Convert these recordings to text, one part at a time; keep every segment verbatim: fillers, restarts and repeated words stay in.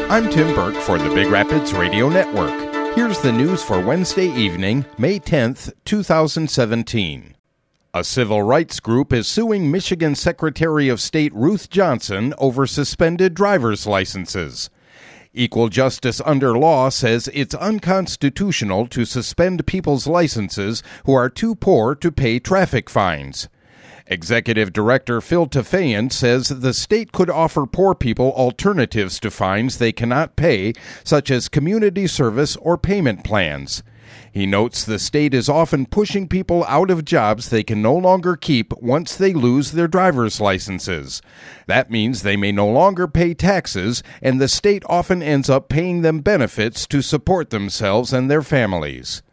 I'm Tim Burke for the Big Rapids Radio Network. Here's the news for Wednesday evening, May tenth, twenty seventeen. A civil rights group is suing Michigan Secretary of State Ruth Johnson over suspended driver's licenses. Equal Justice Under Law says it's unconstitutional to suspend people's licenses who are too poor to pay traffic fines. Executive Director Phil Tafayan says the state could offer poor people alternatives to fines they cannot pay, such as community service or payment plans. He notes the state is often pushing people out of jobs they can no longer keep once they lose their driver's licenses. That means they may no longer pay taxes, and the state often ends up paying them benefits to support themselves and their families.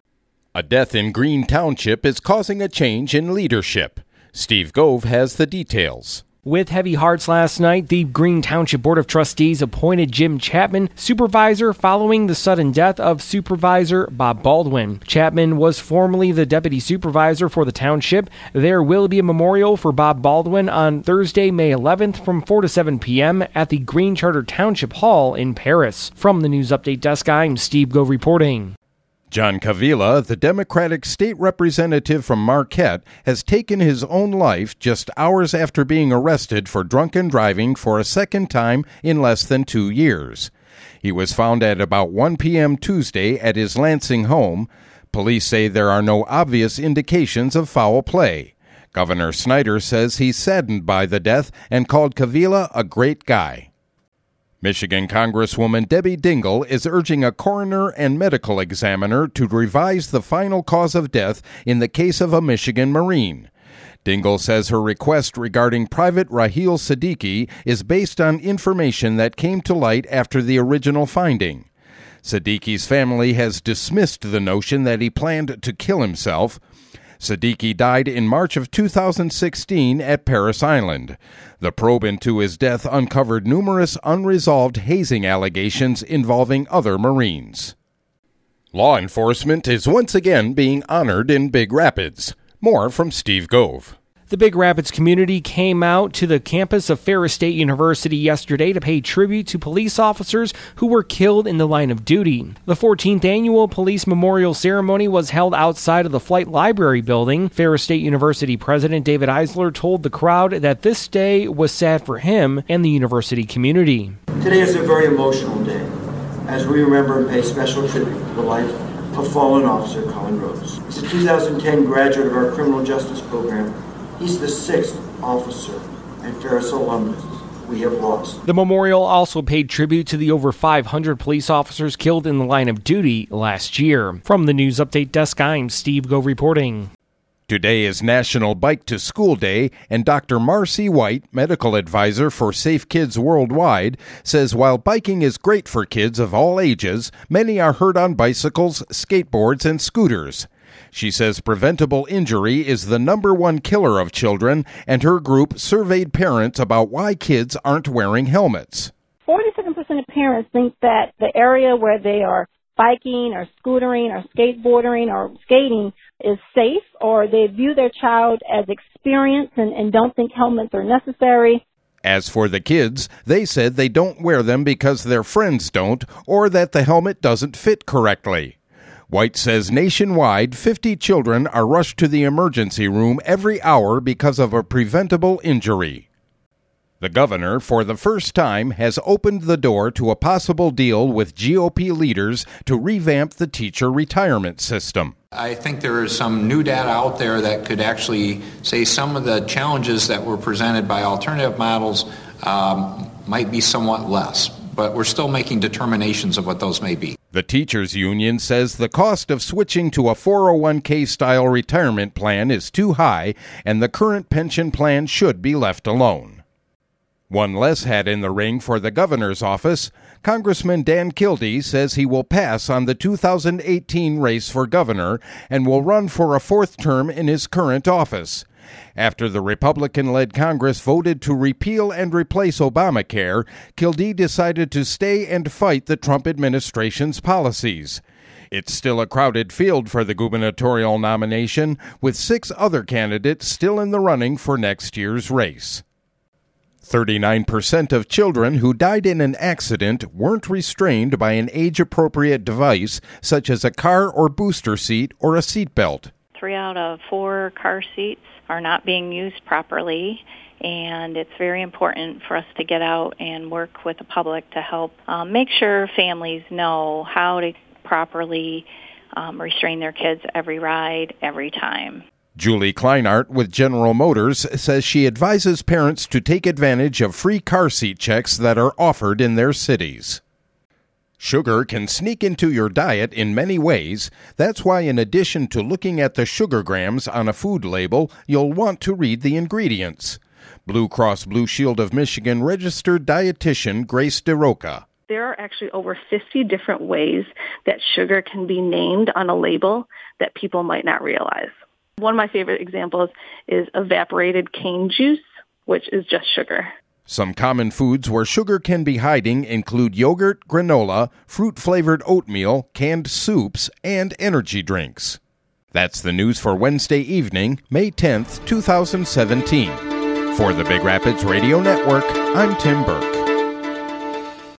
A death in Green Township is causing a change in leadership. Steve Gove has the details. With heavy hearts last night, the Green Township Board of Trustees appointed Jim Chapman supervisor following the sudden death of Supervisor Bob Baldwin. Chapman was formerly the deputy supervisor for the township. There will be a memorial for Bob Baldwin on Thursday, May eleventh from four to seven p.m. at the Green Charter Township Hall in Paris. From the News Update Desk, I'm Steve Gove reporting. John Kavila, the Democratic state representative from Marquette, has taken his own life just hours after being arrested for drunken driving for a second time in less than two years. He was found at about one p.m. Tuesday at his Lansing home. Police say there are no obvious indications of foul play. Governor Snyder says he's saddened by the death and called Kavila a great guy. Michigan Congresswoman Debbie Dingell is urging a coroner and medical examiner to revise the final cause of death in the case of a Michigan Marine. Dingell says her request regarding Private Raheel Siddiqui is based on information that came to light after the original finding. Siddiqui's family has dismissed the notion that he planned to kill himself. Siddiqui died in March of two thousand sixteen at Parris Island. The probe into his death uncovered numerous unresolved hazing allegations involving other Marines. Law enforcement is once again being honored in Big Rapids. More from Steve Gove. The Big Rapids community came out to the campus of Ferris State University yesterday to pay tribute to police officers who were killed in the line of duty. The fourteenth annual police memorial ceremony was held outside of the Flight Library building. Ferris State University President David Eisler told the crowd that this day was sad for him and the university community. Today is a very emotional day as we remember and pay special tribute to the life of fallen officer Colin Rose. He's a two thousand ten graduate of our criminal justice program. He's the sixth officer and Ferris alumnus we have lost. The memorial also paid tribute to the over five hundred police officers killed in the line of duty last year. From the News Update Desk, I'm Steve Gove reporting. Today is National Bike to School Day, and Doctor Marcy White, medical advisor for Safe Kids Worldwide, says while biking is great for kids of all ages, many are hurt on bicycles, skateboards, and scooters. She says preventable injury is the number one killer of children, and her group surveyed parents about why kids aren't wearing helmets. forty-seven percent of parents think that the area where they are biking or scootering or skateboarding or skating is safe, or they view their child as experienced and, and don't think helmets are necessary. As for the kids, they said they don't wear them because their friends don't, or that the helmet doesn't fit correctly. White says nationwide, fifty children are rushed to the emergency room every hour because of a preventable injury. The governor, for the first time, has opened the door to a possible deal with G O P leaders to revamp the teacher retirement system. I think there is some new data out there that could actually say some of the challenges that were presented by alternative models um, might be somewhat less, but we're still making determinations of what those may be. The teachers union says the cost of switching to a four oh one k style retirement plan is too high, and the current pension plan should be left alone. One less hat in the ring for the governor's office. Congressman Dan Kildee says he will pass on the two thousand eighteen race for governor and will run for a fourth term in his current office. After the Republican-led Congress voted to repeal and replace Obamacare, Kildee decided to stay and fight the Trump administration's policies. It's still a crowded field for the gubernatorial nomination, with six other candidates still in the running for next year's race. thirty-nine percent of children who died in an accident weren't restrained by an age-appropriate device such as a car or booster seat or a seatbelt. Three out of four car seats are not being used properly, and it's very important for us to get out and work with the public to help um, make sure families know how to properly um, restrain their kids every ride, every time. Julie Kleinart with General Motors says she advises parents to take advantage of free car seat checks that are offered in their cities. Sugar can sneak into your diet in many ways. That's why in addition to looking at the sugar grams on a food label, you'll want to read the ingredients. Blue Cross Blue Shield of Michigan registered dietitian Grace DeRoca. There are actually over fifty different ways that sugar can be named on a label that people might not realize. One of my favorite examples is evaporated cane juice, which is just sugar. Some common foods where sugar can be hiding include yogurt, granola, fruit-flavored oatmeal, canned soups, and energy drinks. That's the news for Wednesday evening, May tenth, twenty seventeen. For the Big Rapids Radio Network, I'm Tim Burke.